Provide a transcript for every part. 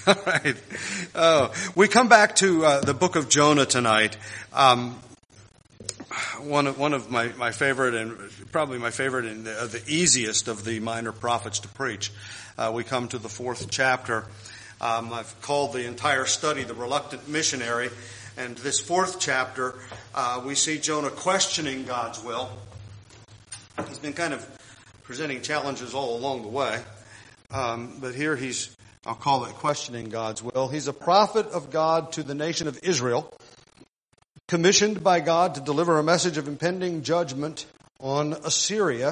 All right. We come back to the book of Jonah tonight. One of my favorite, and probably my favorite and the easiest of the minor prophets to preach. We come to the 4th chapter. I've called the entire study The Reluctant Missionary. And this 4th chapter, we see Jonah questioning God's will. He's been kind of presenting challenges all along the way. But here I'll call it questioning God's will. He's a prophet of God to the nation of Israel, commissioned by God to deliver a message of impending judgment on Assyria,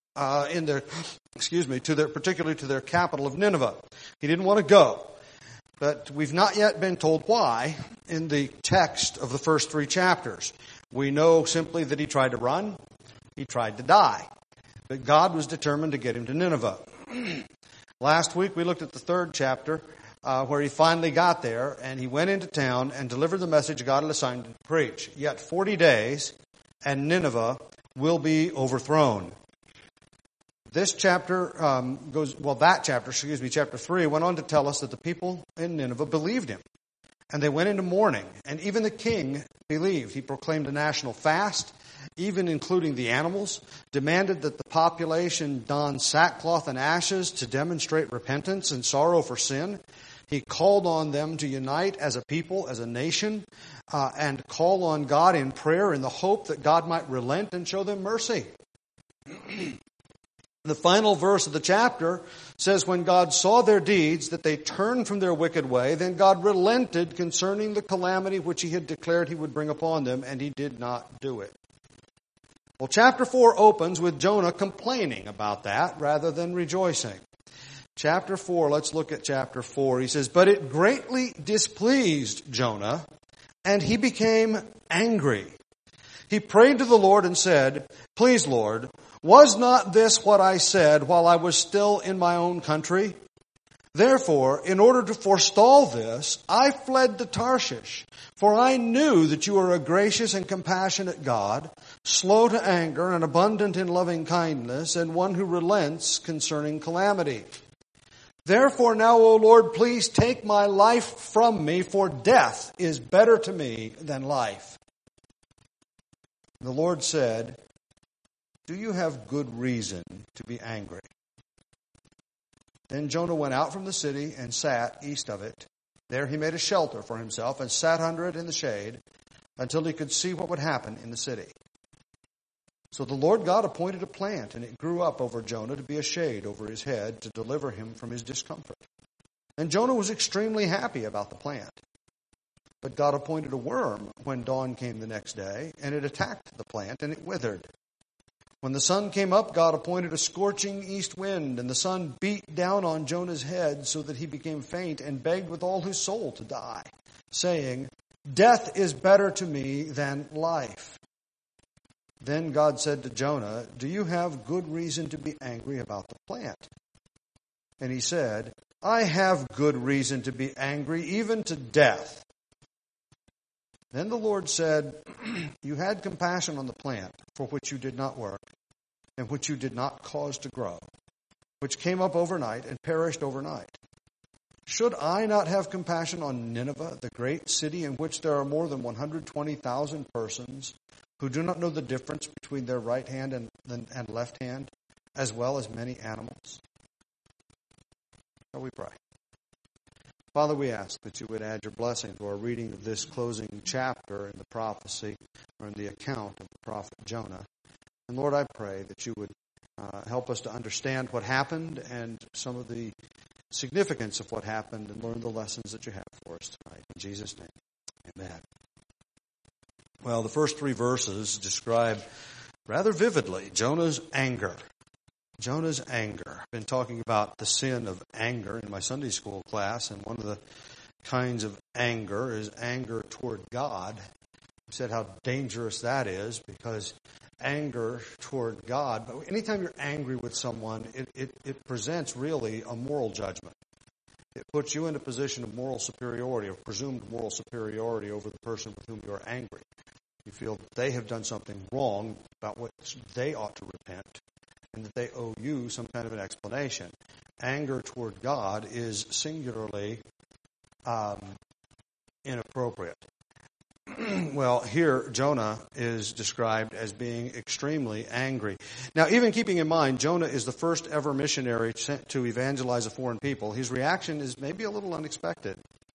particularly to their capital of Nineveh. He didn't want to go, but we've not yet been told why in the text of the first 3 chapters. We know simply that he tried to run, he tried to die, but God was determined to get him to Nineveh. Last week we looked at the 3rd chapter where he finally got there, and he went into town and delivered the message God had assigned him to preach. Yet 40 days and Nineveh will be overthrown. This chapter chapter 3 went on to tell us that the people in Nineveh believed him. And they went into mourning, and even the king believed. He proclaimed a national fast, even including the animals, demanded that the population don sackcloth and ashes to demonstrate repentance and sorrow for sin. He called on them to unite as a people, as a nation, and call on God in prayer in the hope that God might relent and show them mercy. The final verse of the chapter says, when God saw their deeds, that they turned from their wicked way, then God relented concerning the calamity which he had declared he would bring upon them, and he did not do it. Well, chapter 4 opens with Jonah complaining about that rather than rejoicing. Chapter 4, let's look at chapter 4. He says, but it greatly displeased Jonah, and he became angry. He prayed to the Lord and said, please, Lord, was not this what I said while I was still in my own country? Therefore, in order to forestall this, I fled to Tarshish, for I knew that you are a gracious and compassionate God, slow to anger and abundant in loving kindness, and one who relents concerning calamity. Therefore now, O Lord, please take my life from me, for death is better to me than life. The Lord said, do you have good reason to be angry? Then Jonah went out from the city and sat east of it. There he made a shelter for himself and sat under it in the shade until he could see what would happen in the city. So the Lord God appointed a plant, and it grew up over Jonah to be a shade over his head to deliver him from his discomfort. And Jonah was extremely happy about the plant. But God appointed a worm when dawn came the next day, and it attacked the plant, and it withered. When the sun came up, God appointed a scorching east wind, and the sun beat down on Jonah's head so that he became faint and begged with all his soul to die, saying, death is better to me than life. Then God said to Jonah, do you have good reason to be angry about the plant? And he said, I have good reason to be angry, even to death. Then the Lord said, you had compassion on the plant for which you did not work and which you did not cause to grow, which came up overnight and perished overnight. Should I not have compassion on Nineveh, the great city in which there are more than 120,000 persons who do not know the difference between their right hand and left hand, as well as many animals? Shall we pray? Father, we ask that you would add your blessing to our reading of this closing chapter in the prophecy, or in the account of the prophet Jonah. And Lord, I pray that you would help us to understand what happened and some of the significance of what happened, and learn the lessons that you have for us tonight. In Jesus' name, amen. Well, the first 3 verses describe rather vividly Jonah's anger. Jonah's anger. I've been talking about the sin of anger in my Sunday school class, and one of the kinds of anger is anger toward God. I said how dangerous that is, because anger toward God, but anytime you're angry with someone, it presents really a moral judgment. It puts you in a position of moral superiority, of presumed moral superiority over the person with whom you're angry. You feel that they have done something wrong about what they ought to repent, and that they owe you some kind of an explanation. Anger toward God is singularly inappropriate. Well, here Jonah is described as being extremely angry. Now, even keeping in mind, Jonah is the first ever missionary sent to evangelize a foreign people. His reaction is maybe a little unexpected.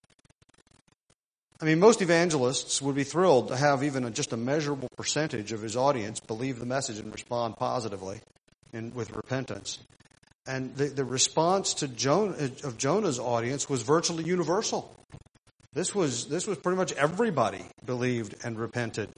I mean, most evangelists would be thrilled to have even just a measurable percentage of his audience believe the message and respond positively and with repentance. And the response to Jonah's audience was virtually universal. This was pretty much everybody believed and repented.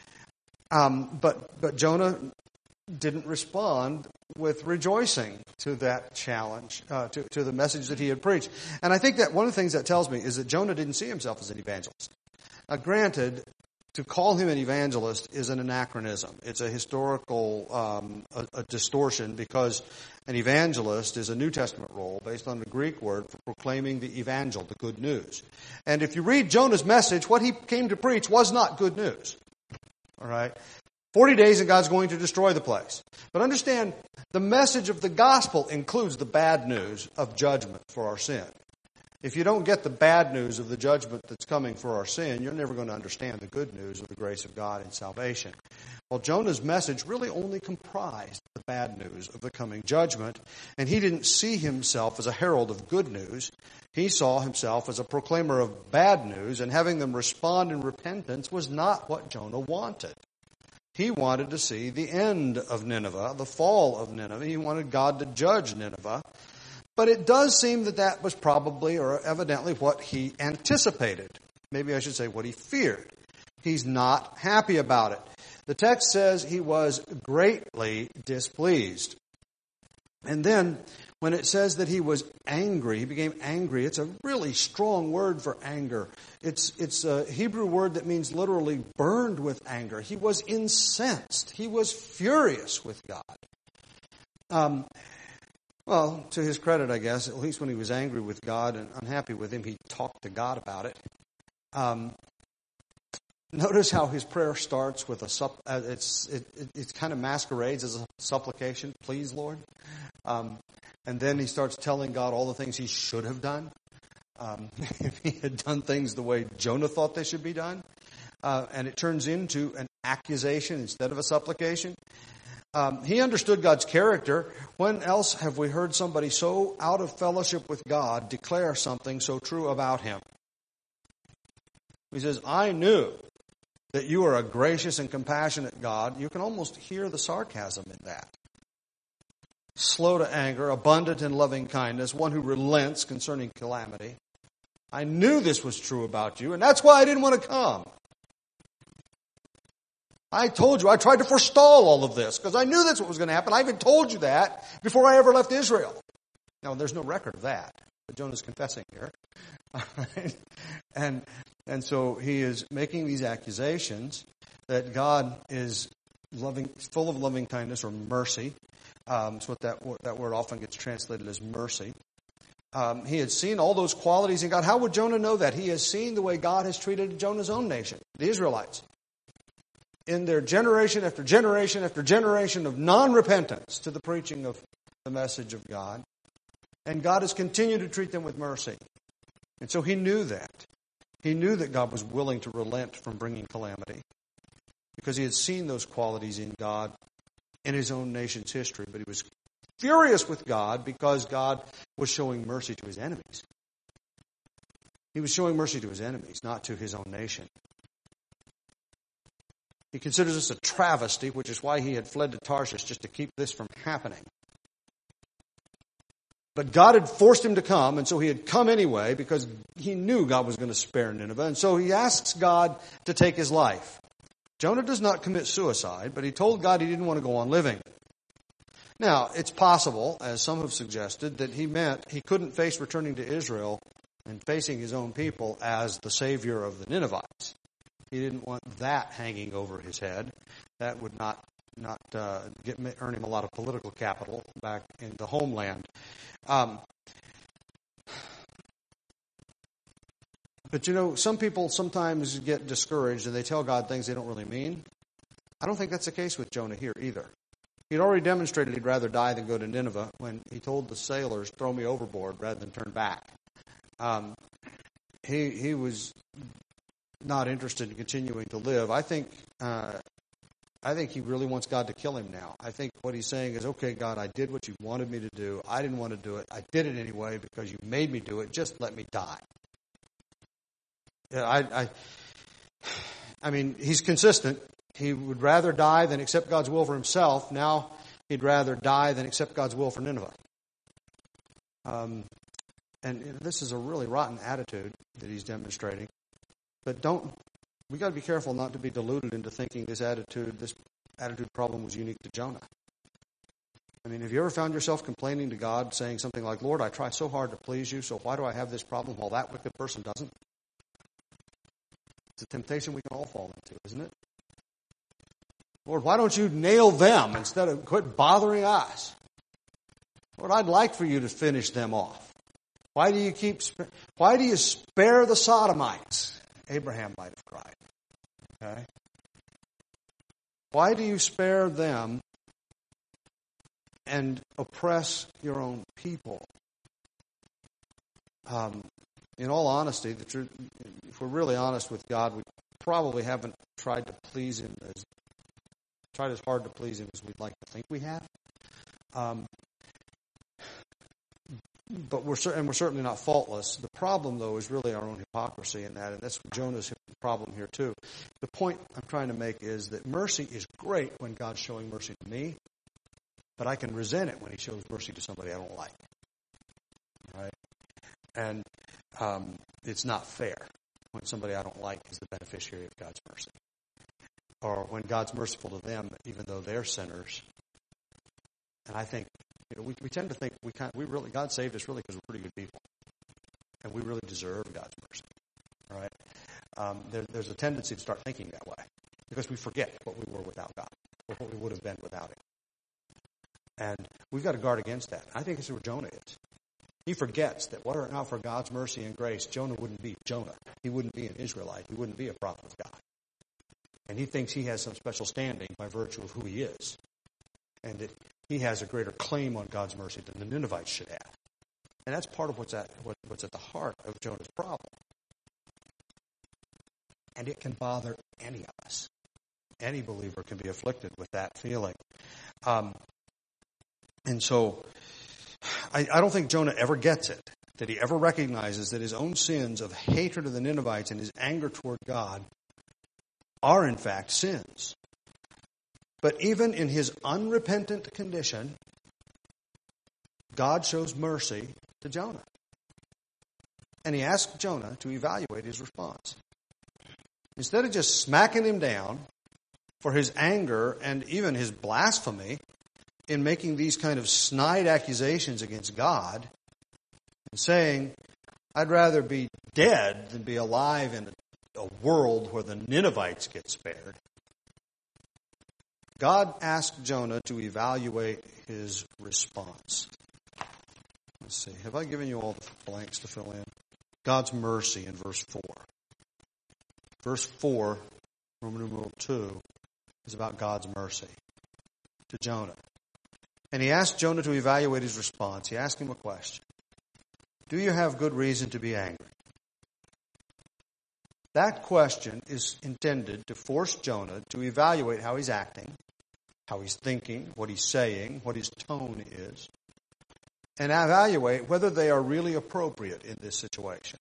But Jonah didn't respond with rejoicing to that challenge, to the message that he had preached. And I think that one of the things that tells me is that Jonah didn't see himself as an evangelist. Now, granted, to call him an evangelist is an anachronism. It's a historical a distortion, because an evangelist is a New Testament role based on the Greek word for proclaiming the evangel, the good news. And if you read Jonah's message, what he came to preach was not good news. All right? 40 days and God's going to destroy the place. But understand, the message of the gospel includes the bad news of judgment for our sin. If you don't get the bad news of the judgment that's coming for our sin, you're never going to understand the good news of the grace of God and salvation. Well, Jonah's message really only comprised the bad news of the coming judgment, and he didn't see himself as a herald of good news. He saw himself as a proclaimer of bad news, and having them respond in repentance was not what Jonah wanted. He wanted to see the end of Nineveh, the fall of Nineveh. He wanted God to judge Nineveh. But it does seem that that was probably or evidently what he anticipated. Maybe I should say what he feared. He's not happy about it. The text says he was greatly displeased. And then when it says that he was angry, he became angry, it's a really strong word for anger. It's a Hebrew word that means literally burned with anger. He was incensed. He was furious with God. Well, to his credit, I guess, at least when he was angry with God and unhappy with him, he talked to God about it. Notice how his prayer starts with it kind of masquerades as a supplication, please, Lord. And then he starts telling God all the things he should have done. If he had done things the way Jonah thought they should be done. And it turns into an accusation instead of a supplication. He understood God's character. When else have we heard somebody so out of fellowship with God declare something so true about him? He says, I knew that you are a gracious and compassionate God. You can almost hear the sarcasm in that. Slow to anger, abundant in loving kindness, one who relents concerning calamity. I knew this was true about you, and that's why I didn't want to come. I told you, I tried to forestall all of this because I knew that's what was going to happen. I even told you that before I ever left Israel. Now, there's no record of that, but Jonah's confessing here. And so he is making these accusations that God is loving, full of loving kindness or mercy. It's what that word often gets translated as mercy. He had seen all those qualities in God. How would Jonah know that? He has seen the way God has treated Jonah's own nation, the Israelites. In their generation after generation after generation of non-repentance to the preaching of the message of God. And God has continued to treat them with mercy. And so he knew that. He knew that God was willing to relent from bringing calamity. Because he had seen those qualities in God in his own nation's history. But he was furious with God because God was showing mercy to his enemies. He was showing mercy to his enemies, not to his own nation. He considers this a travesty, which is why he had fled to Tarshish, just to keep this from happening. But God had forced him to come, and so he had come anyway because he knew God was going to spare Nineveh. And so he asks God to take his life. Jonah does not commit suicide, but he told God he didn't want to go on living. Now, it's possible, as some have suggested, that he meant he couldn't face returning to Israel and facing his own people as the savior of the Ninevites. He didn't want that hanging over his head. That would not earn him a lot of political capital back in the homeland. But some people sometimes get discouraged and they tell God things they don't really mean. I don't think that's the case with Jonah here either. He'd already demonstrated he'd rather die than go to Nineveh when he told the sailors, throw me overboard rather than turn back. he was not interested in continuing to live. I think he really wants God to kill him now. I think what he's saying is, okay, God, I did what you wanted me to do. I didn't want to do it. I did it anyway because you made me do it. Just let me die. I mean, he's consistent. He would rather die than accept God's will for himself. Now he'd rather die than accept God's will for Nineveh. And this is a really rotten attitude that he's demonstrating. But we got to be careful not to be deluded into thinking this attitude problem was unique to Jonah. I mean, have you ever found yourself complaining to God, saying something like, Lord, I try so hard to please you, so why do I have this problem while that wicked person doesn't? It's a temptation we can all fall into, isn't it? Lord, why don't you nail them instead of quit bothering us? Lord, I'd like for you to finish them off. Why do you spare the Sodomites? Abraham might have cried. Okay? Why do you spare them and oppress your own people? In all honesty, the truth, if we're really honest with God, we probably haven't tried as hard to please Him as we'd like to think we have. But we're certainly not faultless. The problem, though, is really our own hypocrisy in that, and that's Jonah's problem here too. The point I'm trying to make is that mercy is great when God's showing mercy to me, but I can resent it when He shows mercy to somebody I don't like. Right? And it's not fair when somebody I don't like is the beneficiary of God's mercy, or when God's merciful to them, even though they're sinners. And I think, we tend to think God saved us really because we're pretty good people, and we really deserve God's mercy. All right? There's a tendency to start thinking that way because we forget what we were without God, or what we would have been without Him. And we've got to guard against that. I think this is where Jonah is. He forgets that were it not for God's mercy and grace, Jonah wouldn't be Jonah. He wouldn't be an Israelite. He wouldn't be a prophet of God. And he thinks he has some special standing by virtue of who he is, and that he has a greater claim on God's mercy than the Ninevites should have. And that's part of what's at the heart of Jonah's problem. And it can bother any of us. Any believer can be afflicted with that feeling. And so, I don't think Jonah ever gets it, that he ever recognizes that his own sins of hatred of the Ninevites and his anger toward God are in fact sins. But even in his unrepentant condition, God shows mercy to Jonah. And He asks Jonah to evaluate his response. Instead of just smacking him down for his anger and even his blasphemy in making these kind of snide accusations against God, and saying, I'd rather be dead than be alive in a world where the Ninevites get spared, God asked Jonah to evaluate his response. Let's see. Have I given you all the blanks to fill in? God's mercy in verse 4. Verse 4, Roman numeral 2, is about God's mercy to Jonah. And He asked Jonah to evaluate his response. He asked him a question. Do you have good reason to be angry? That question is intended to force Jonah to evaluate how he's acting, how he's thinking, what he's saying, what his tone is, and evaluate whether they are really appropriate in this situation.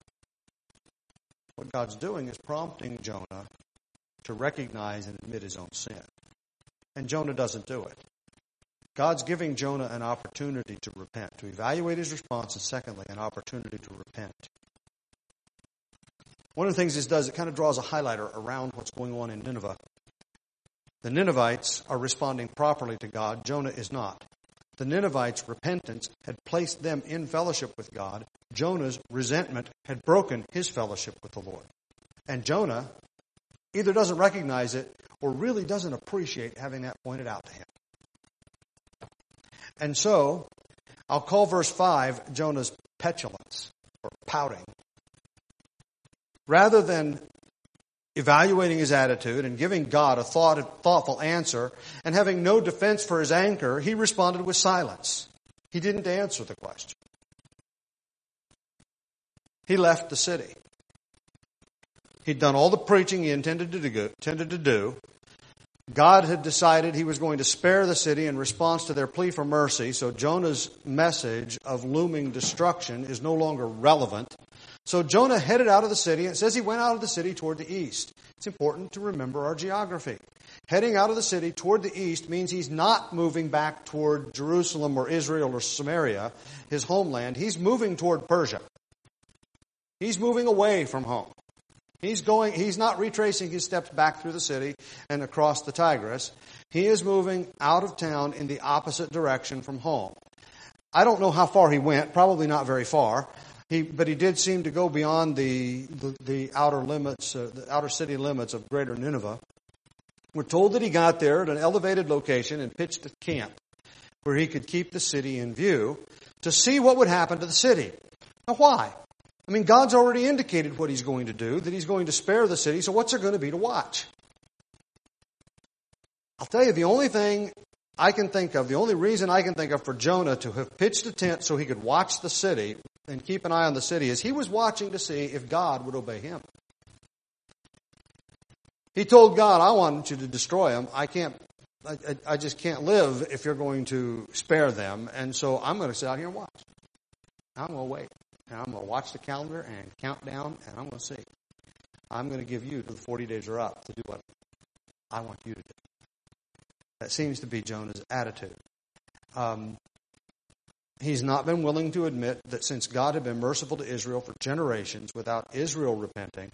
What God's doing is prompting Jonah to recognize and admit his own sin. And Jonah doesn't do it. God's giving Jonah an opportunity to repent, to evaluate his response, and secondly, an opportunity to repent. One of the things this does, it kind of draws a highlighter around what's going on in Nineveh. The Ninevites are responding properly to God. Jonah is not. The Ninevites' repentance had placed them in fellowship with God. Jonah's resentment had broken his fellowship with the Lord. And Jonah either doesn't recognize it or really doesn't appreciate having that pointed out to him. And so, I'll call verse 5 Jonah's petulance, or pouting. Rather than evaluating his attitude and giving God a thoughtful answer and having no defense for his anger, he responded with silence. He didn't answer the question. he left the city. He'd done all the preaching he intended to do. God had decided he was going to spare the city in response to their plea for mercy, so Jonah's message of looming destruction is no longer relevant. So Jonah headed out of the city, and it says he went out of the city toward the east. It's important to remember our geography. Heading out of the city toward the east means he's not moving back toward Jerusalem or Israel or Samaria, his homeland. He's moving toward Persia. He's moving away from home. He's not retracing his steps back through the city and across the Tigris. He is moving out of town in the opposite direction from home. I don't know how far he went, probably not very far. But he did seem to go beyond the outer limits, the outer city limits of Greater Nineveh. We're told that he got there at an elevated location and pitched a camp where he could keep the city in view to see what would happen to the city. Now, why? I mean, God's already indicated what he's going to do, that he's going to spare the city, so what's there going to be to watch? I'll tell you, the only thing I can think of, the only reason I can think of for Jonah to have pitched a tent so he could watch the city and keep an eye on the city is he was watching to see if God would obey him. He told God, I want you to destroy them. I just can't live if you're going to spare them. And so I'm going to sit out here and watch. I'm going to wait. And I'm going to watch the calendar and count down, and I'm going to see. I'm going to give you till the 40 days are up to do what I want you to do. That seems to be Jonah's attitude. He's not been willing to admit that since God had been merciful to Israel for generations without Israel repenting,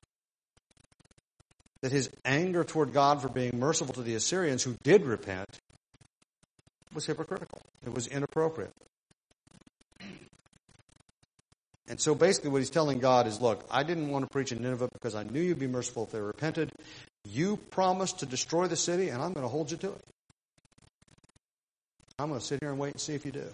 that his anger toward God for being merciful to the Assyrians who did repent was hypocritical. It was inappropriate. And so basically what he's telling God is, look, I didn't want to preach in Nineveh because I knew you'd be merciful if they repented. You promised to destroy the city, and I'm going to hold you to it. I'm going to sit here and wait and see if you do.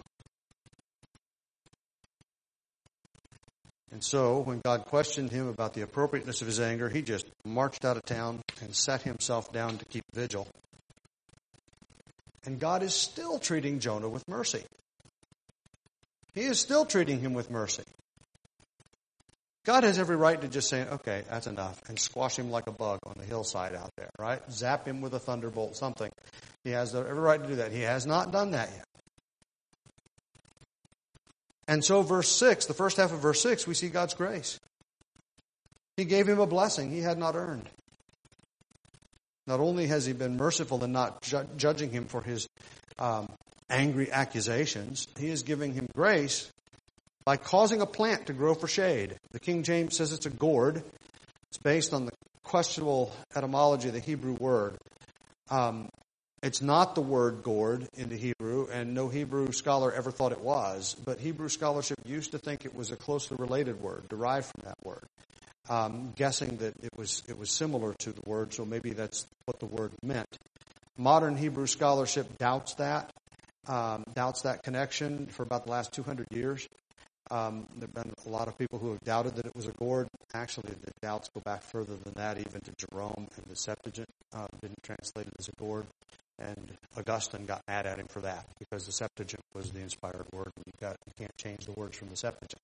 And so when God questioned him about the appropriateness of his anger, he just marched out of town and sat himself down to keep vigil. And God is still treating Jonah with mercy. He is still treating him with mercy. God has every right to just say, okay, that's enough, and squash him like a bug on the hillside out there, right? Zap him with a thunderbolt, something. He has every right to do that. He has not done that yet. And so verse 6, the first half of verse 6, we see God's grace. He gave him a blessing he had not earned. Not only has he been merciful in not judging him for his angry accusations, he is giving him grace by causing a plant to grow for shade. The King James says it's a gourd. It's based on the questionable etymology of the Hebrew word. It's not the word gourd in the Hebrew, and no Hebrew scholar ever thought it was, but Hebrew scholarship used to think it was a closely related word, derived from that word, guessing that it was similar to the word, so maybe that's what the word meant. Modern Hebrew scholarship doubts that connection for about the last 200 years. There have been a lot of people who have doubted that it was a gourd. Actually, the doubts go back further than that, even to Jerome, and the Septuagint didn't translate it as a gourd. And Augustine got mad at him for that, because the Septuagint was the inspired word, and you can't change the words from the Septuagint.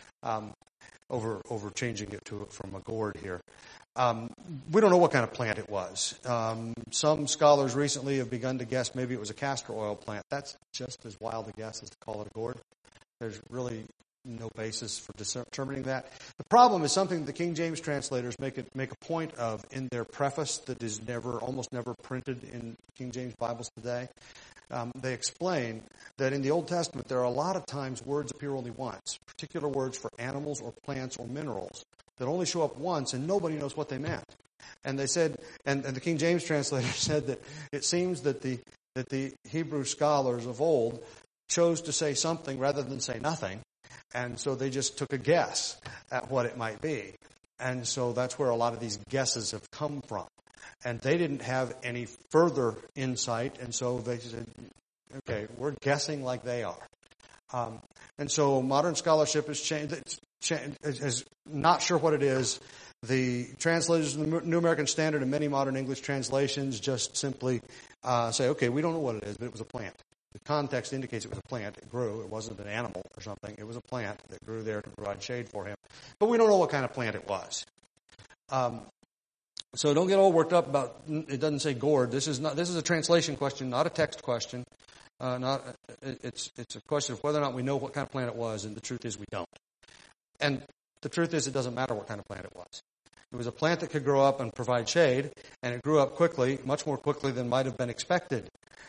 Over changing it from a gourd here. We don't know what kind of plant it was. Some scholars recently have begun to guess maybe it was a castor oil plant. That's just as wild a guess as to call it a gourd. There's really no basis for determining that. The problem is something the King James translators make a point of in their preface that is almost never printed in King James Bibles today. They explain that in the Old Testament there are a lot of times words appear only once, particular words for animals or plants or minerals that only show up once and nobody knows what they meant. And they said, and the King James translator said that it seems that the Hebrew scholars of old chose to say something rather than say nothing. And so they just took a guess at what it might be. And so that's where a lot of these guesses have come from. And they didn't have any further insight, and so they said, okay, we're guessing like they are. And so modern scholarship is not sure what it is. The translators of the New American Standard and many modern English translations just simply say, okay, we don't know what it is, but it was a plant. The context indicates it was a plant. It grew. It wasn't an animal or something. It was a plant that grew there to provide shade for him. But we don't know what kind of plant it was. So don't get all worked up about, it doesn't say gourd. This is a translation question, not a text question. It's a question of whether or not we know what kind of plant it was, and the truth is we don't. And the truth is it doesn't matter what kind of plant it was. It was a plant that could grow up and provide shade, and it grew up quickly, much more quickly than might have been expected.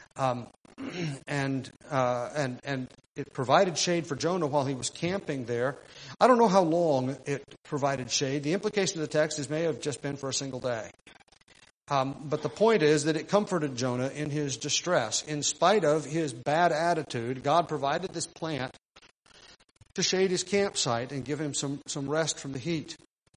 And it provided shade for Jonah while he was camping there. I don't know how long it provided shade. The implication of the text is may have just been for a single day. But the point is that it comforted Jonah in his distress. In spite of his bad attitude, God provided this plant to shade his campsite and give him some rest from the heat.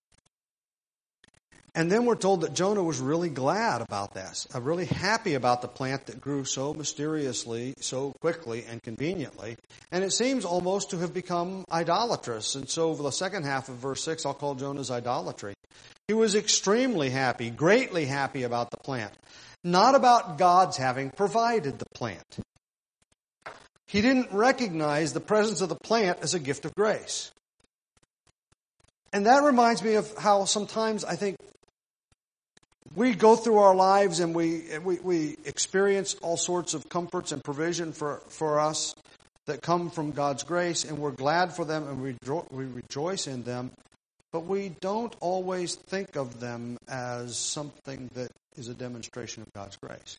And then we're told that Jonah was really glad about this, really happy about the plant that grew so mysteriously, so quickly and conveniently. And it seems almost to have become idolatrous. And so for the second half of verse 6, I'll call Jonah's idolatry. He was extremely happy, greatly happy about the plant. Not about God's having provided the plant. He didn't recognize the presence of the plant as a gift of grace. And that reminds me of how sometimes I think we go through our lives and we experience all sorts of comforts and provision for us that come from God's grace, and we're glad for them and we rejoice in them, but we don't always think of them as something that is a demonstration of God's grace.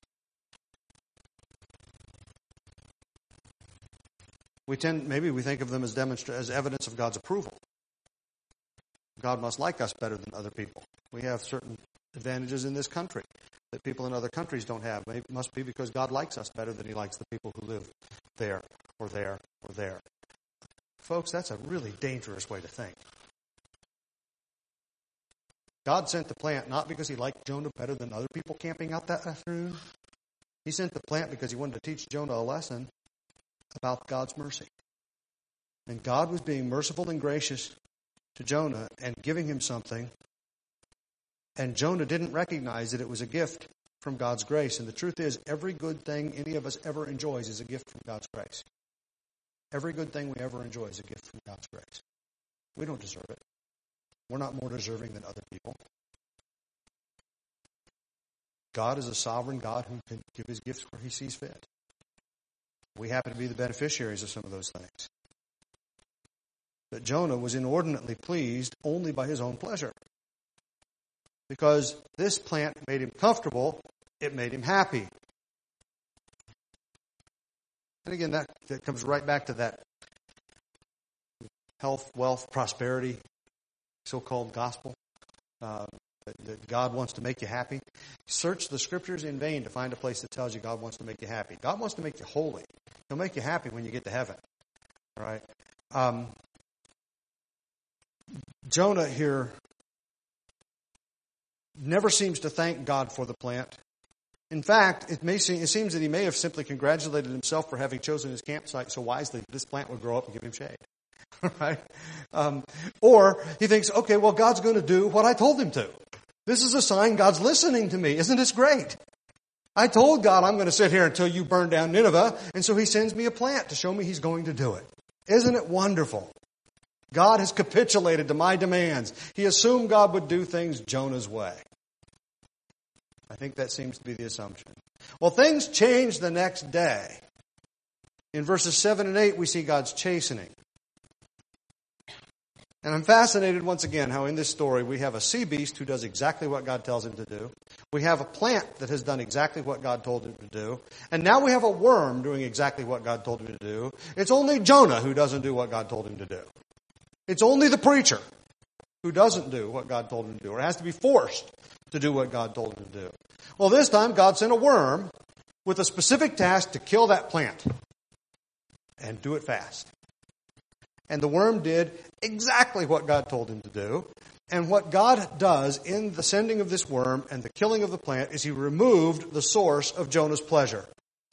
Maybe we think of them as evidence of God's approval. God must like us better than other people. We have certain advantages in this country that people in other countries don't have. It must be because God likes us better than he likes the people who live there or there or there. Folks, that's a really dangerous way to think. God sent the plant not because he liked Jonah better than other people camping out that afternoon. He sent the plant because he wanted to teach Jonah a lesson about God's mercy. And God was being merciful and gracious to Jonah and giving him something. And Jonah didn't recognize that it was a gift from God's grace. And the truth is, every good thing any of us ever enjoys is a gift from God's grace. Every good thing we ever enjoy is a gift from God's grace. We don't deserve it. We're not more deserving than other people. God is a sovereign God who can give his gifts where he sees fit. We happen to be the beneficiaries of some of those things. But Jonah was inordinately pleased only by his own pleasure. Because this plant made him comfortable, it made him happy. And again, that comes right back to that health, wealth, prosperity, so-called gospel. That God wants to make you happy. Search the scriptures in vain to find a place that tells you God wants to make you happy. God wants to make you holy. He'll make you happy when you get to heaven. All right? Jonah here never seems to thank God for the plant. In fact, it seems that he may have simply congratulated himself for having chosen his campsite so wisely that this plant would grow up and give him shade. Right? Or he thinks, okay, well, God's going to do what I told him to. This is a sign God's listening to me. Isn't this great? I told God I'm going to sit here until you burn down Nineveh, and so he sends me a plant to show me he's going to do it. Isn't it wonderful? God has capitulated to my demands. He assumed God would do things Jonah's way. I think that seems to be the assumption. Well, things change the next day. In verses 7 and 8, we see God's chastening. And I'm fascinated once again how in this story we have a sea beast who does exactly what God tells him to do. We have a plant that has done exactly what God told him to do. And now we have a worm doing exactly what God told him to do. It's only Jonah who doesn't do what God told him to do. It's only the preacher who doesn't do what God told him to do, or has to be forced to do what God told him to do. Well, this time God sent a worm with a specific task to kill that plant and do it fast. And the worm did exactly what God told him to do. And what God does in the sending of this worm and the killing of the plant is he removed the source of Jonah's pleasure.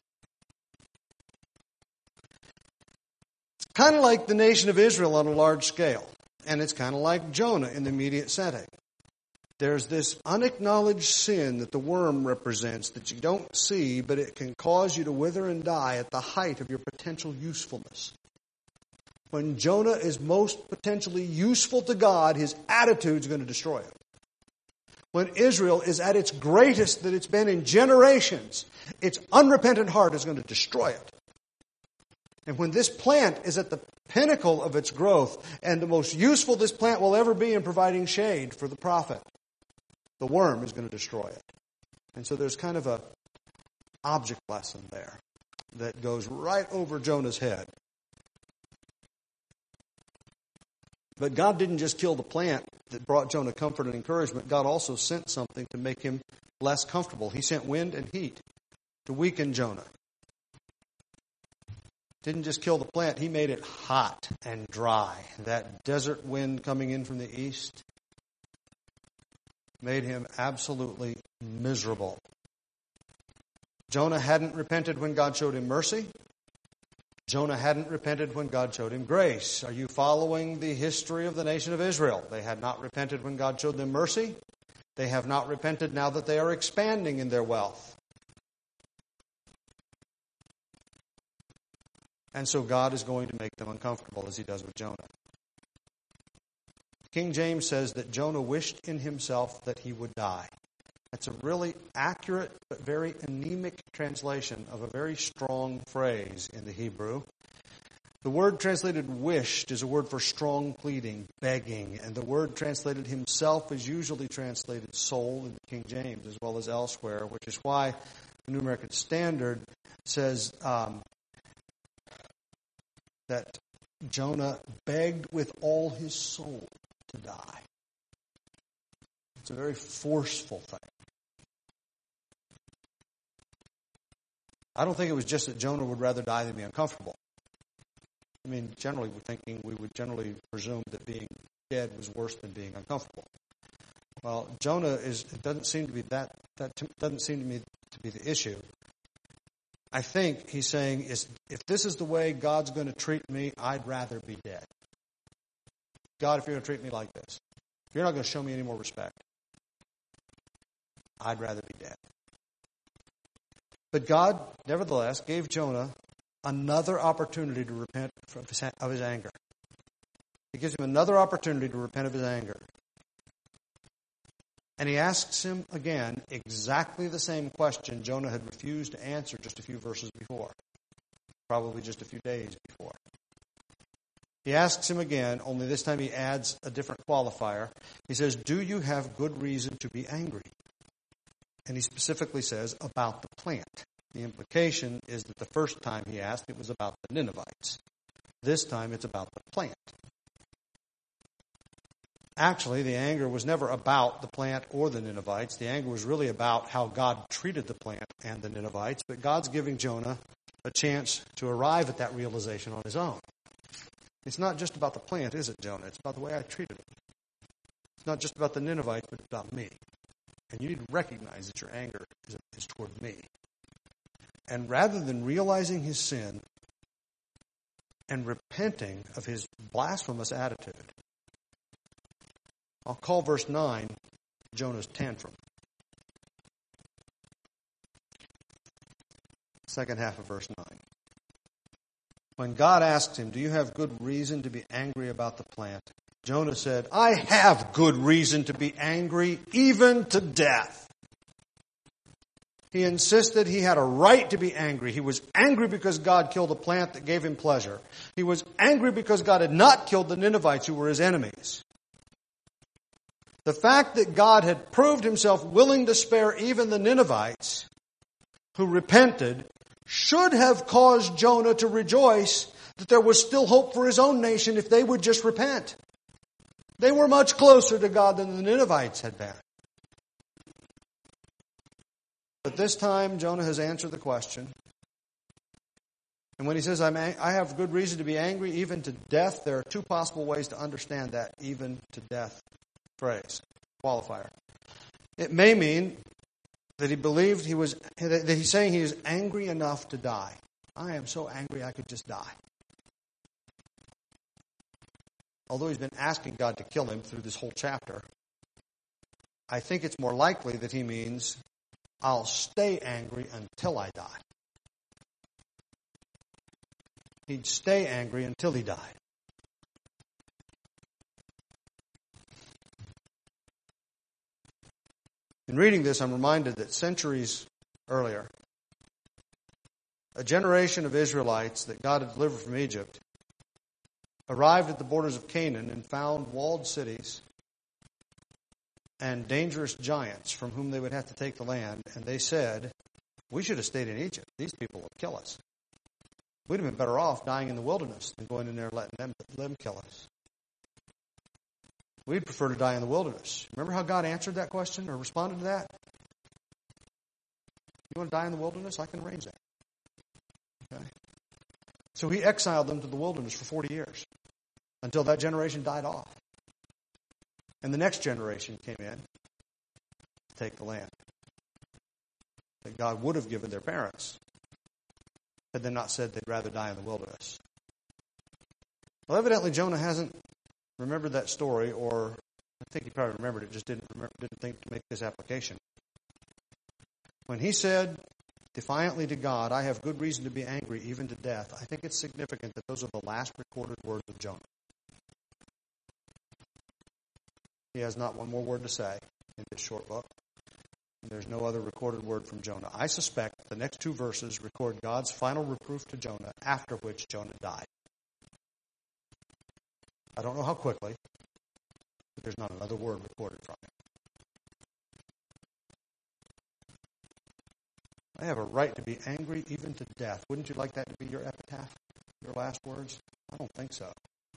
It's kind of like the nation of Israel on a large scale. And it's kind of like Jonah in the immediate setting. There's this unacknowledged sin that the worm represents that you don't see, but it can cause you to wither and die at the height of your potential usefulness. When Jonah is most potentially useful to God, his attitude is going to destroy him. When Israel is at its greatest that it's been in generations, its unrepentant heart is going to destroy it. And when this plant is at the pinnacle of its growth and the most useful this plant will ever be in providing shade for the prophet, the worm is going to destroy it. And so there's kind of a object lesson there that goes right over Jonah's head. But God didn't just kill the plant that brought Jonah comfort and encouragement. God also sent something to make him less comfortable. He sent wind and heat to weaken Jonah. Didn't just kill the plant, he made it hot and dry. That desert wind coming in from the east made him absolutely miserable. Jonah hadn't repented when God showed him mercy. Jonah hadn't repented when God showed him grace. Are you following the history of the nation of Israel? They had not repented when God showed them mercy. They have not repented now that they are expanding in their wealth. And so God is going to make them uncomfortable as he does with Jonah. King James says that Jonah wished in himself that he would die. That's a really accurate but very anemic translation of a very strong phrase in the Hebrew. The word translated wished is a word for strong pleading, begging, and the word translated himself is usually translated soul in the King James as well as elsewhere, which is why the New American Standard says that Jonah begged with all his soul to die. It's a very forceful thing. I don't think it was just that Jonah would rather die than be uncomfortable. I mean, generally we would generally presume that being dead was worse than being uncomfortable. Well, Jonah doesn't seem to be that doesn't seem to me to be the issue. I think he's saying if this is the way God's going to treat me, I'd rather be dead. God, if you're going to treat me like this, if you're not going to show me any more respect, I'd rather be dead. But God, nevertheless, gave Jonah another opportunity to repent of his anger. He gives him another opportunity to repent of his anger. And he asks him again exactly the same question Jonah had refused to answer just a few verses before, probably just a few days before. He asks him again, only this time he adds a different qualifier. He says, "Do you have good reason to be angry?" And he specifically says, about the plant. The implication is that the first time he asked, it was about the Ninevites. This time it's about the plant. Actually, the anger was never about the plant or the Ninevites. The anger was really about how God treated the plant and the Ninevites. But God's giving Jonah a chance to arrive at that realization on his own. It's not just about the plant, is it, Jonah? It's about the way I treated it. It's not just about the Ninevites, but it's about me. And you need to recognize that your anger is toward me. And rather than realizing his sin and repenting of his blasphemous attitude, I'll call verse 9 Jonah's tantrum. Second half of verse 9. When God asked him, "Do you have good reason to be angry about the plant?" Jonah said, "I have good reason to be angry, even to death." He insisted he had a right to be angry. He was angry because God killed a plant that gave him pleasure. He was angry because God had not killed the Ninevites who were his enemies. The fact that God had proved himself willing to spare even the Ninevites who repented should have caused Jonah to rejoice that there was still hope for his own nation if they would just repent. They were much closer to God than the Ninevites had been. But this time, Jonah has answered the question. And when he says, I have good reason to be angry, even to death, there are two possible ways to understand that even to death phrase, qualifier. It may mean that he believed that he's saying he is angry enough to die. I am so angry I could just die. Although he's been asking God to kill him through this whole chapter, I think it's more likely that he means, I'll stay angry until I die. He'd stay angry until he died. In reading this, I'm reminded that centuries earlier, a generation of Israelites that God had delivered from Egypt arrived at the borders of Canaan and found walled cities and dangerous giants from whom they would have to take the land. And they said, we should have stayed in Egypt. These people will kill us. We'd have been better off dying in the wilderness than going in there and letting them kill us. We'd prefer to die in the wilderness. Remember how God answered that question or responded to that? You want to die in the wilderness? I can arrange that. Okay. So he exiled them to the wilderness for 40 years until that generation died off. And the next generation came in to take the land that God would have given their parents had they not said they'd rather die in the wilderness. Well, evidently Jonah hasn't remembered that story, or I think he probably remembered it, just didn't think to make this application. When he said defiantly to God, I have good reason to be angry, even to death, I think it's significant that those are the last recorded words of Jonah. He has not one more word to say in this short book. There's no other recorded word from Jonah. I suspect the next two verses record God's final reproof to Jonah, after which Jonah died. I don't know how quickly, but there's not another word recorded from him. I have a right to be angry even to death. Wouldn't you like that to be your epitaph, your last words? I don't think so.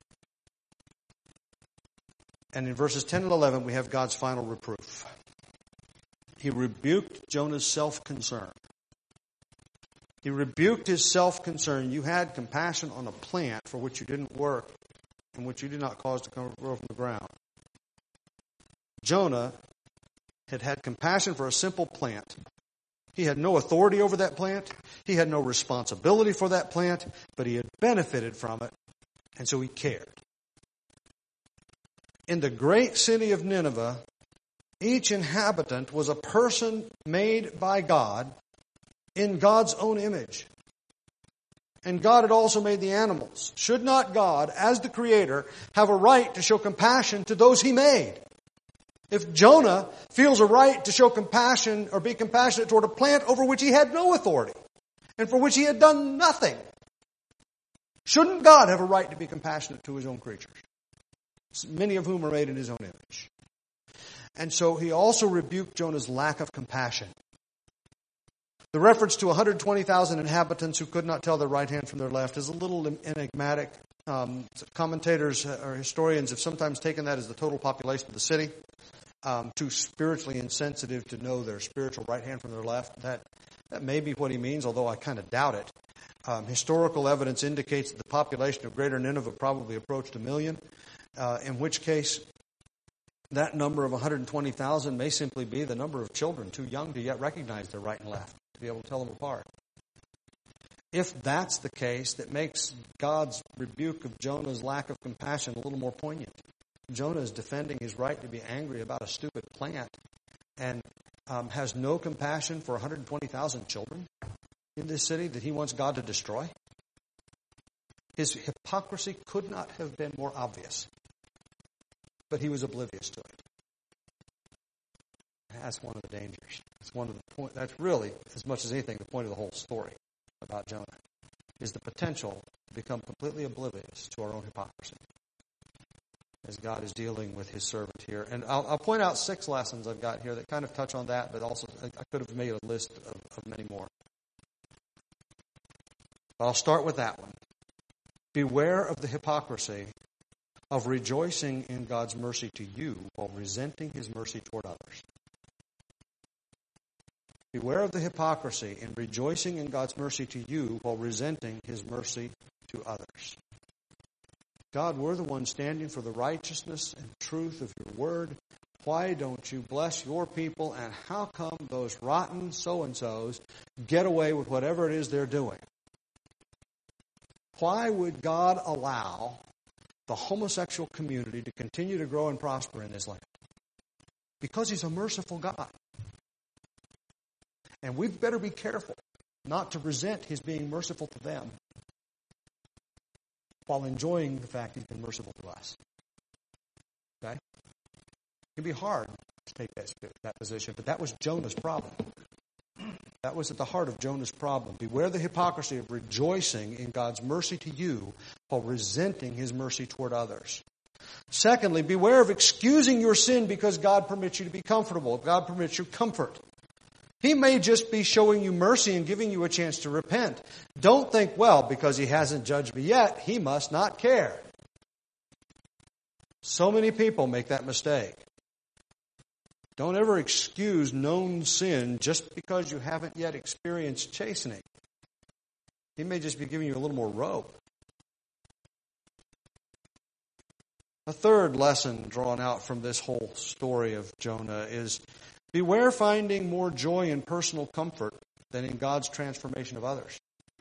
And in verses 10 and 11, we have God's final reproof. He rebuked Jonah's self-concern. He rebuked his self-concern. You had compassion on a plant for which you didn't work and which you did not cause to grow from the ground. Jonah had had compassion for a simple plant. He had no authority over that plant. He had no responsibility for that plant, but he had benefited from it, and so he cared. In the great city of Nineveh, each inhabitant was a person made by God in God's own image. And God had also made the animals. Should not God, as the Creator, have a right to show compassion to those He made? If Jonah feels a right to show compassion or be compassionate toward a plant over which he had no authority and for which he had done nothing, shouldn't God have a right to be compassionate to His own creatures, many of whom are made in His own image? And so he also rebuked Jonah's lack of compassion. The reference to 120,000 inhabitants who could not tell their right hand from their left is a little enigmatic. Commentators or historians have sometimes taken that as the total population of the city. Too spiritually insensitive to know their spiritual right hand from their left. That may be what he means, although I kind of doubt it. Historical evidence indicates that the population of Greater Nineveh probably approached 1 million, in which case that number of 120,000 may simply be the number of children too young to yet recognize their right and left, to be able to tell them apart. If that's the case, that makes God's rebuke of Jonah's lack of compassion a little more poignant. Jonah is defending his right to be angry about a stupid plant and has no compassion for 120,000 children in this city that he wants God to destroy. His hypocrisy could not have been more obvious, but he was oblivious to it. That's one of the dangers. That's really, as much as anything, the point of the whole story about Jonah, is the potential to become completely oblivious to our own hypocrisy as God is dealing with His servant here. And I'll point out 6 lessons I've got here that kind of touch on that, but also I could have made a list of many more. But I'll start with that one. Beware of the hypocrisy of rejoicing in God's mercy to you while resenting His mercy toward others. Beware of the hypocrisy in rejoicing in God's mercy to you while resenting His mercy to others. God, we're the ones standing for the righteousness and truth of your word. Why don't you bless your people? And how come those rotten so-and-sos get away with whatever it is they're doing? Why would God allow the homosexual community to continue to grow and prosper in this land? because He's a merciful God. And we'd better be careful not to resent His being merciful to them while enjoying the fact He's been merciful to us. Okay? It can be hard to take that position, but that was Jonah's problem. That was at the heart of Jonah's problem. Beware the hypocrisy of rejoicing in God's mercy to you while resenting His mercy toward others. Secondly, beware of excusing your sin because God permits you to be comfortable. God permits you comfort. He may just be showing you mercy and giving you a chance to repent. Don't think, well, because He hasn't judged me yet, He must not care. So many people make that mistake. Don't ever excuse known sin just because you haven't yet experienced chastening. He may just be giving you a little more rope. A third lesson drawn out from this whole story of Jonah is beware finding more joy in personal comfort than in God's transformation of others.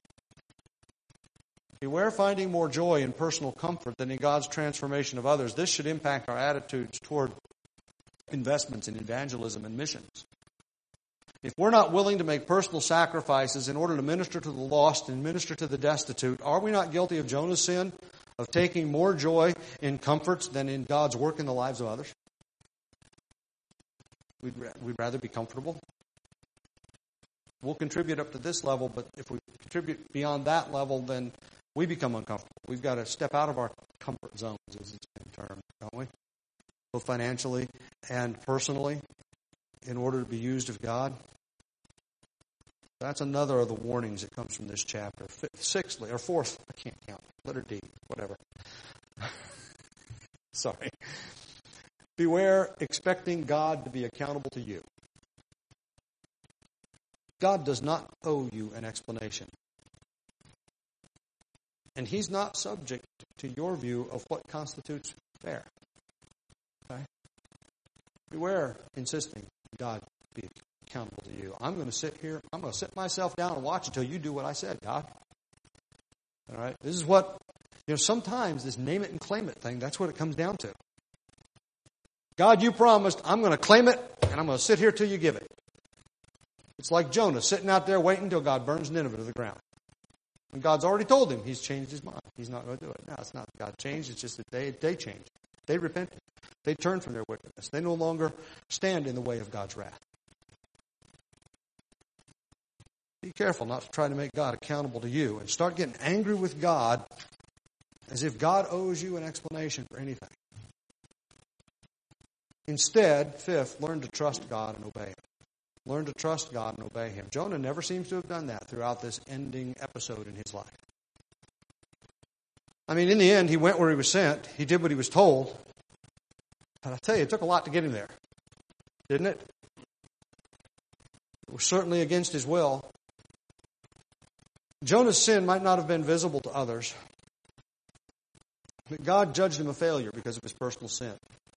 Beware finding more joy in personal comfort than in God's transformation of others. This should impact our attitudes toward investments in evangelism and missions. If we're not willing to make personal sacrifices in order to minister to the lost and minister to the destitute, are we not guilty of Jonah's sin of taking more joy in comforts than in God's work in the lives of others? We'd rather be comfortable. We'll contribute up to this level, but if we contribute beyond that level, then we become uncomfortable. We've got to step out of our comfort zones, as it's been termed, don't we? Both financially and personally, in order to be used of God. That's another of the warnings that comes from this chapter. Sixthly, or fourth, I can't count. Letter D, whatever. Sorry. Beware expecting God to be accountable to you. God does not owe you an explanation. And He's not subject to your view of what constitutes fair. Okay? Beware insisting God be accountable to you. I'm going to sit here, I'm going to sit myself down and watch until you do what I said, God. All right? This is what, sometimes this name it and claim it thing, that's what it comes down to. God, you promised, I'm going to claim it, and I'm going to sit here till you give it. It's like Jonah sitting out there waiting until God burns Nineveh to the ground. And God's already told him He's changed His mind. He's not going to do it. No, it's not God changed. It's just that they changed. They repented. They turned from their wickedness. They no longer stand in the way of God's wrath. Be careful not to try to make God accountable to you and start getting angry with God as if God owes you an explanation for anything. Instead, fifth, learn to trust God and obey Him. Learn to trust God and obey Him. Jonah never seems to have done that throughout this ending episode in his life. I mean, in the end, he went where he was sent. He did what he was told. But I tell you, it took a lot to get him there. Didn't it? It was certainly against his will. Jonah's sin might not have been visible to others, but God judged him a failure because of his personal sin.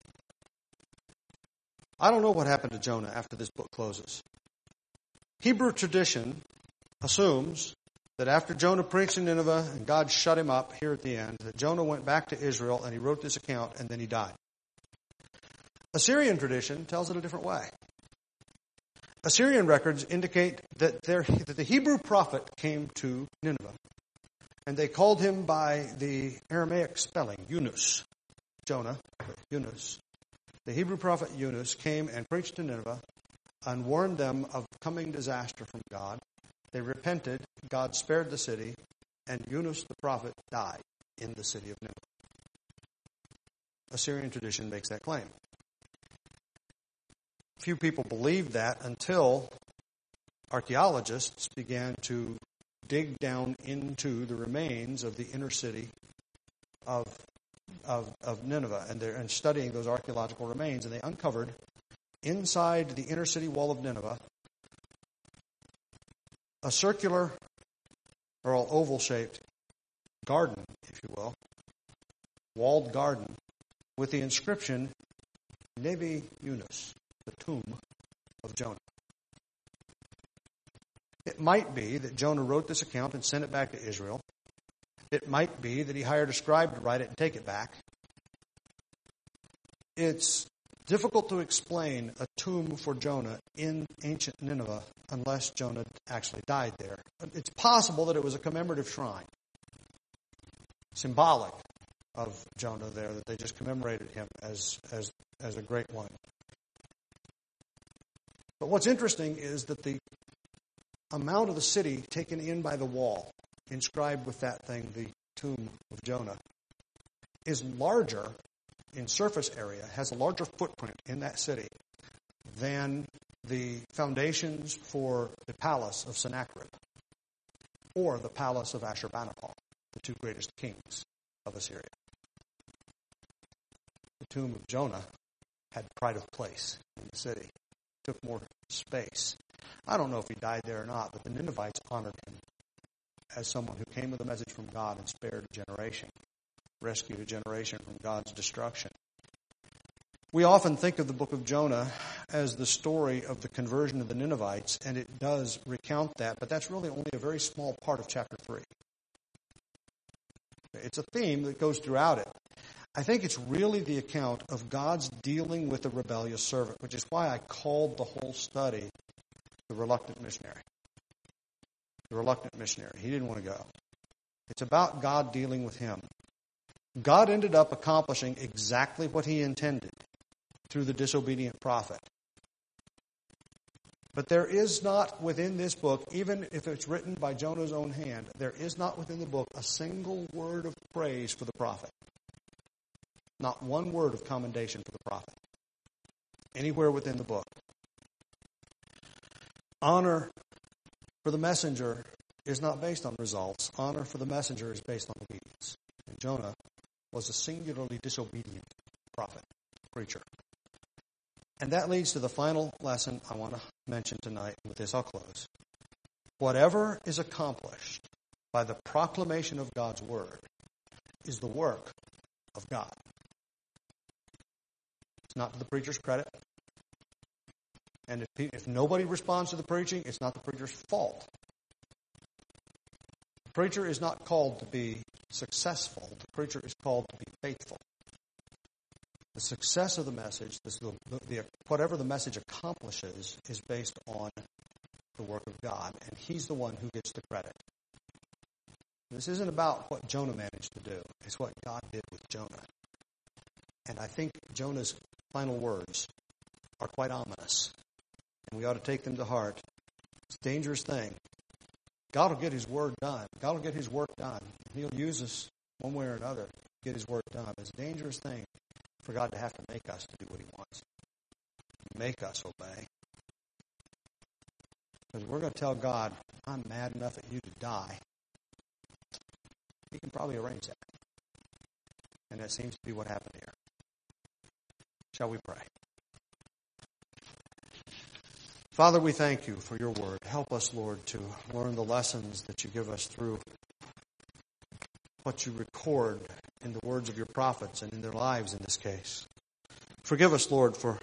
I don't know what happened to Jonah after this book closes. Hebrew tradition assumes that after Jonah preached in Nineveh and God shut him up here at the end, that Jonah went back to Israel and he wrote this account and then he died. Assyrian tradition tells it a different way. Assyrian records indicate that the Hebrew prophet came to Nineveh and they called him by the Aramaic spelling, Yunus. Jonah, Yunus. The Hebrew prophet Yunus came and preached to Nineveh and warned them of coming disaster from God. They repented, God spared the city, and Yunus the prophet died in the city of Nineveh. Assyrian tradition makes that claim. Few people believed that until archaeologists began to dig down into the remains of the inner city of Nineveh and studying those archaeological remains, and they uncovered inside the inner city wall of Nineveh a circular or oval-shaped garden, if you will, walled garden with the inscription Nevi Yunus, the tomb of Jonah. It might be that Jonah wrote this account and sent it back to Israel. It might be that he hired a scribe to write it and take it back. It's difficult to explain a tomb for Jonah in ancient Nineveh unless Jonah actually died there. It's possible that it was a commemorative shrine, symbolic of Jonah there, that they just commemorated him as a great one. But what's interesting is that the amount of the city taken in by the wall, inscribed with that thing, the tomb of Jonah, is larger in surface area, has a larger footprint in that city than the foundations for the palace of Sennacherib or the palace of Ashurbanipal, the two greatest kings of Assyria. The tomb of Jonah had pride of place in the city, took more space. I don't know if he died there or not, but the Ninevites honored him as someone who came with a message from God and spared a generation, rescued a generation from God's destruction. We often think of the book of Jonah as the story of the conversion of the Ninevites, and it does recount that, but that's really only a very small part of chapter 3. It's a theme that goes throughout it. I think it's really the account of God's dealing with a rebellious servant, which is why I called the whole study The Reluctant Missionary. The Reluctant Missionary. He didn't want to go. It's about God dealing with him. God ended up accomplishing exactly what he intended through the disobedient prophet. But there is not within this book, even if it's written by Jonah's own hand, there is not within the book a single word of praise for the prophet. Not one word of commendation for the prophet. Anywhere within the book. Honor for the messenger is not based on results. Honor for the messenger is based on obedience. And Jonah was a singularly disobedient prophet, preacher. And that leads to the final lesson I want to mention tonight. With this, I'll close. Whatever is accomplished by the proclamation of God's word is the work of God. It's not to the preacher's credit. And if nobody responds to the preaching, it's not the preacher's fault. The preacher is not called to be successful. The preacher is called to be faithful. The success of the message, whatever the message accomplishes, is based on the work of God. And he's the one who gets the credit. This isn't about what Jonah managed to do. It's what God did with Jonah. And I think Jonah's final words are quite ominous. And we ought to take them to heart. It's a dangerous thing. God will get his word done. God will get his work done. He'll use us one way or another to get his work done. It's a dangerous thing for God to have to make us to do what he wants. Make us obey. Because we're going to tell God, I'm mad enough at you to die. He can probably arrange that. And that seems to be what happened here. Shall we pray? Father, we thank you for your word. Help us, Lord, to learn the lessons that you give us through what you record in the words of your prophets and in their lives in this case. Forgive us, Lord, for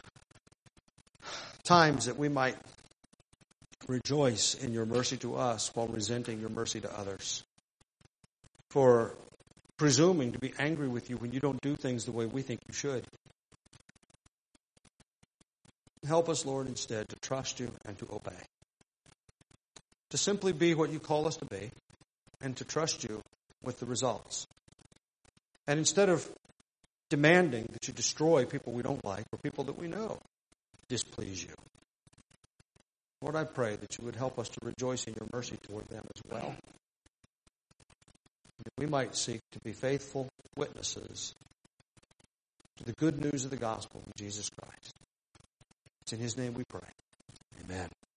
times that we might rejoice in your mercy to us while resenting your mercy to others. For presuming to be angry with you when you don't do things the way we think you should. Help us, Lord, instead to trust you and to obey. To simply be what you call us to be and to trust you with the results. And instead of demanding that you destroy people we don't like or people that we know displease you, Lord, I pray that you would help us to rejoice in your mercy toward them as well. That we might seek to be faithful witnesses to the good news of the gospel of Jesus Christ. It's in his name we pray. Amen.